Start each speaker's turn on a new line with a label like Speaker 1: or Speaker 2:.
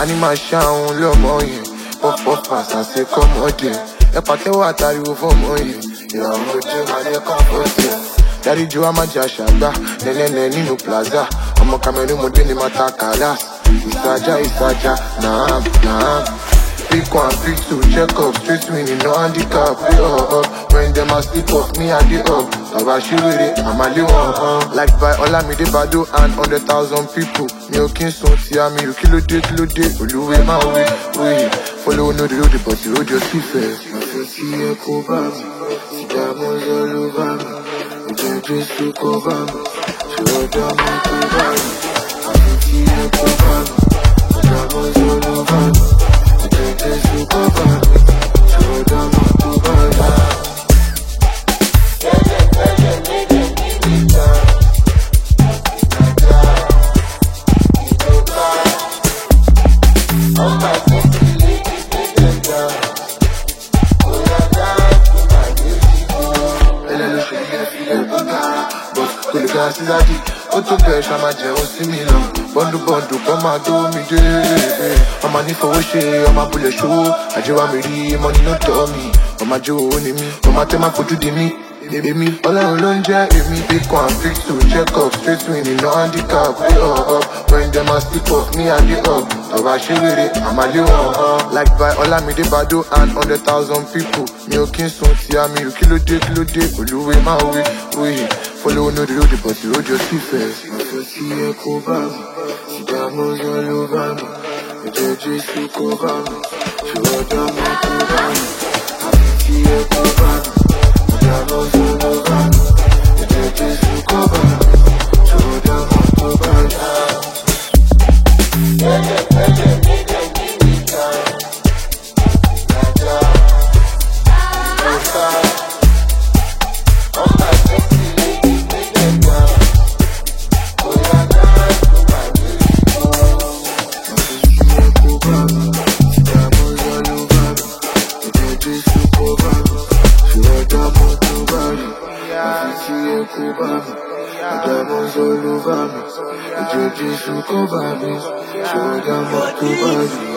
Speaker 1: Animal ṣàwọn lọ́mọ yẹn. Pop pass àṣẹ kọ́mọdé. Ẹ pàtẹ́wọ́ àtàríwò fọ́mọ yẹn. Ìràwọ̀ ojú máa yẹ kọ́ńfọ́tì. Daddy Joe Amaja Shagba, Nene Nino Plaza. I'm a Cameroon Modini Matakalas. Isaja, nah. Pick one, pick two, check up, straight winning, no handicap. When them a sleep off, me and the up. Tabashi with it, I'm a little like by Olamide Bado and 100,000 people. Me okay, so tia me, you kilo day, Oluwe my way. Follow no the road, but the road just see first. I see a cover, see diamonds all over me. Just to cover me, show them my cover me. I see you cover me, diamonds all over me. Just to cover me, show them my cover me. Ó tó bẹ́ẹ̀ ṣá máa jẹun sí mi lọ. Bọ́ndù kọ́ máa tó mi dé. Ọmọ nífọwọ́ ṣe ọmọ abúlé ṣòwò. Àjẹwà mi rí mọ́ni ló tọ́ mi. Ọmọ àjò owó ni mí. Ọmọ tẹ́ máa fojú di mí. Èmi Ọlọ́run ló ń jẹ́ èmi. Pick one, pick two, check up, straight winning, no handicap. When them a sleep off, me and the up. Ọba ṣe wèrè, àmà lé wọn. Like by Olamide Bado and 100,000 people. Mi ò kí ń sun ti àmì ò kí ló dé, Olúwe máa wé. Follow no the road, but the road just see first. I see a cover me, see diamonds all over me. The just to cover me, show them my cover me. I see a cover me, see diamonds all over me. The just to cover me, show them my cover me. Diamonds all over me, the judges who cover me, show them what to buy me.